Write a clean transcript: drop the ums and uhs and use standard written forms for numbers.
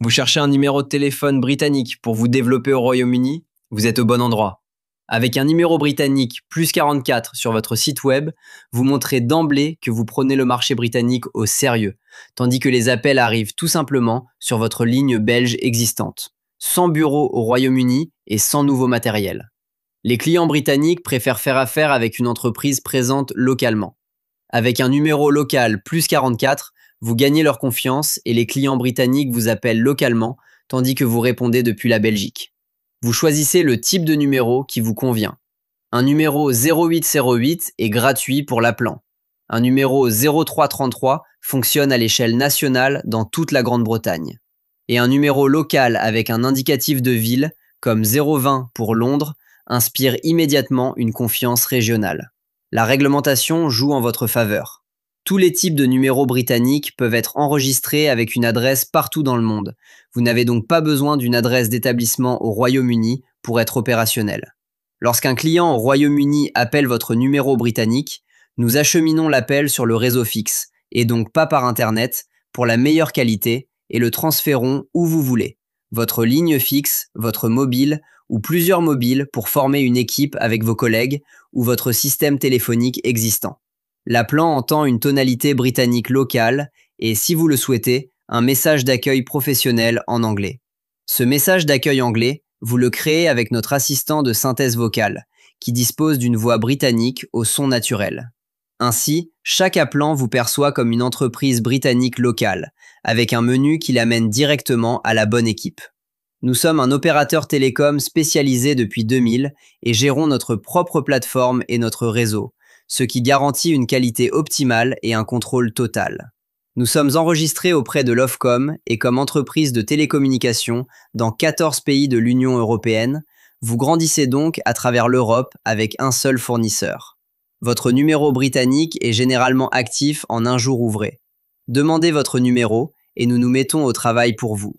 Vous cherchez un numéro de téléphone britannique pour vous développer au Royaume-Uni? Vous êtes au bon endroit. Avec un numéro britannique +44 sur votre site web, vous montrez d'emblée que vous prenez le marché britannique au sérieux, tandis que les appels arrivent tout simplement sur votre ligne belge existante, sans bureau au Royaume-Uni et sans nouveau matériel. Les clients britanniques préfèrent faire affaire avec une entreprise présente localement. Avec un numéro local +44, vous gagnez leur confiance et les clients britanniques vous appellent localement, tandis que vous répondez depuis la Belgique. Vous choisissez le type de numéro qui vous convient. Un numéro 0808 est gratuit pour l'appelant. Un numéro 0333 fonctionne à l'échelle nationale dans toute la Grande-Bretagne. Et un numéro local avec un indicatif de ville, comme 020 pour Londres, inspire immédiatement une confiance régionale. La réglementation joue en votre faveur. Tous les types de numéros britanniques peuvent être enregistrés avec une adresse partout dans le monde. Vous n'avez donc pas besoin d'une adresse d'établissement au Royaume-Uni pour être opérationnel. Lorsqu'un client au Royaume-Uni appelle votre numéro britannique, nous acheminons l'appel sur le réseau fixe, et donc pas par Internet, pour la meilleure qualité, et le transférons où vous voulez. Votre ligne fixe, votre mobile, ou plusieurs mobiles pour former une équipe avec vos collègues, ou votre système téléphonique existant. L'appelant entend une tonalité britannique locale et, si vous le souhaitez, un message d'accueil professionnel en anglais. Ce message d'accueil anglais, vous le créez avec notre assistant de synthèse vocale, qui dispose d'une voix britannique au son naturel. Ainsi, chaque appelant vous perçoit comme une entreprise britannique locale, avec un menu qui l'amène directement à la bonne équipe. Nous sommes un opérateur télécom spécialisé depuis 2000 et gérons notre propre plateforme et notre réseau, ce qui garantit une qualité optimale et un contrôle total. Nous sommes enregistrés auprès de l'Ofcom et comme entreprise de télécommunications dans 14 pays de l'Union européenne, vous grandissez donc à travers l'Europe avec un seul fournisseur. Votre numéro britannique est généralement actif en un jour ouvré. Demandez votre numéro et nous nous mettons au travail pour vous.